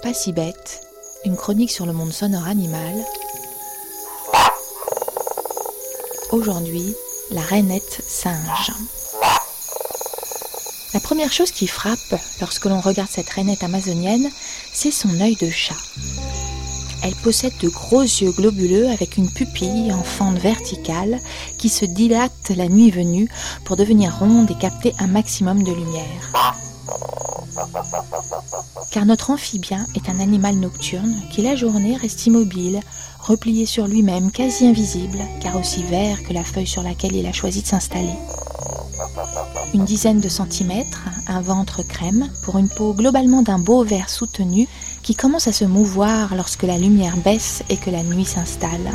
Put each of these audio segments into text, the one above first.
Pas si bête, une chronique sur le monde sonore animal. Aujourd'hui, la rainette singe. La première chose qui frappe lorsque l'on regarde cette rainette amazonienne, c'est son œil de chat. Elle possède de gros yeux globuleux avec une pupille en fente verticale qui se dilate la nuit venue pour devenir ronde et capter un maximum de lumière. Car notre amphibien est un animal nocturne qui la journée reste immobile, replié sur lui-même, quasi invisible, car aussi vert que la feuille sur laquelle il a choisi de s'installer. Une dizaine de centimètres, un ventre crème, pour une peau globalement d'un beau vert soutenu qui commence à se mouvoir lorsque la lumière baisse et que la nuit s'installe.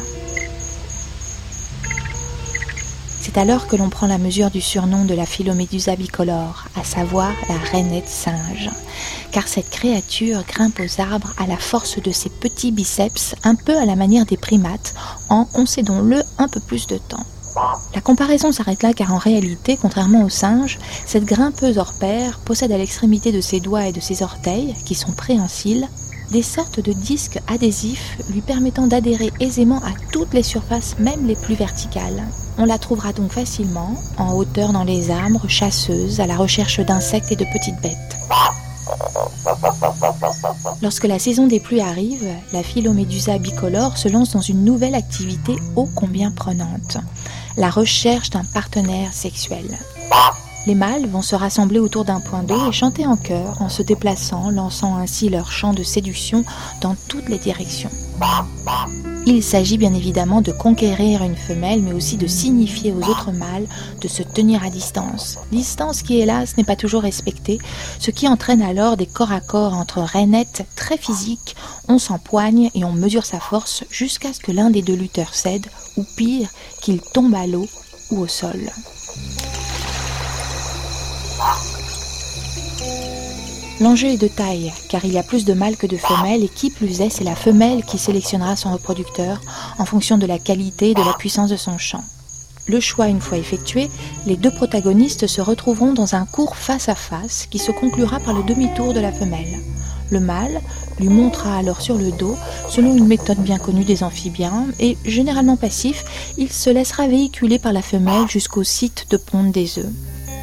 C'est alors que l'on prend la mesure du surnom de la Philomédusa bicolore, à savoir la rainette singe. Car cette créature grimpe aux arbres à la force de ses petits biceps, un peu à la manière des primates, en, concédons-le, un peu plus de temps. La comparaison s'arrête là car en réalité, contrairement aux singes, cette grimpeuse hors pair possède à l'extrémité de ses doigts et de ses orteils, qui sont préhensiles, des sortes de disques adhésifs lui permettant d'adhérer aisément à toutes les surfaces, même les plus verticales. On la trouvera donc facilement, en hauteur dans les arbres, chasseuse, à la recherche d'insectes et de petites bêtes. Lorsque la saison des pluies arrive, la Philomédusa bicolore se lance dans une nouvelle activité ô combien prenante, la recherche d'un partenaire sexuel. Les mâles vont se rassembler autour d'un point d'eau et chanter en chœur en se déplaçant, lançant ainsi leur chant de séduction dans toutes les directions. Il s'agit bien évidemment de conquérir une femelle, mais aussi de signifier aux autres mâles de se tenir à distance. Distance qui, hélas, n'est pas toujours respectée, ce qui entraîne alors des corps à corps entre rainettes très physiques. On s'empoigne et on mesure sa force jusqu'à ce que l'un des deux lutteurs cède, ou pire, qu'il tombe à l'eau ou au sol. L'enjeu est de taille, car il y a plus de mâles que de femelles, et qui plus est, c'est la femelle qui sélectionnera son reproducteur en fonction de la qualité et de la puissance de son chant. Le choix une fois effectué, les deux protagonistes se retrouveront dans un court face-à-face qui se conclura par le demi-tour de la femelle. Le mâle lui montera alors sur le dos, selon une méthode bien connue des amphibiens, et généralement passif, il se laissera véhiculer par la femelle jusqu'au site de ponte des œufs.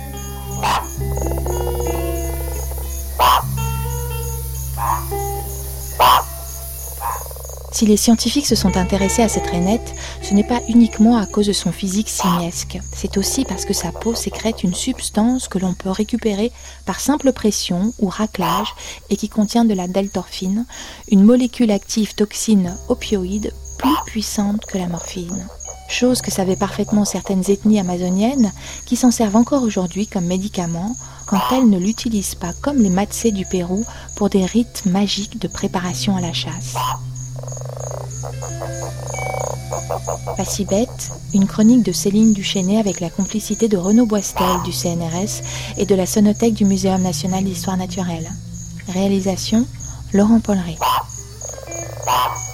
Si les scientifiques se sont intéressés à cette rainette, ce n'est pas uniquement à cause de son physique simiesque. C'est aussi parce que sa peau sécrète une substance que l'on peut récupérer par simple pression ou raclage et qui contient de la deltorphine, une molécule active toxine opioïde plus puissante que la morphine. Chose que savaient parfaitement certaines ethnies amazoniennes qui s'en servent encore aujourd'hui comme médicament quand elles ne l'utilisent pas comme les Matsés du Pérou pour des rites magiques de préparation à la chasse. Pas si bête, une chronique de Céline Duchesnay avec la complicité de Renaud Boistel du CNRS et de la Sonothèque du Muséum national d'histoire naturelle. Réalisation, Laurent Polleret.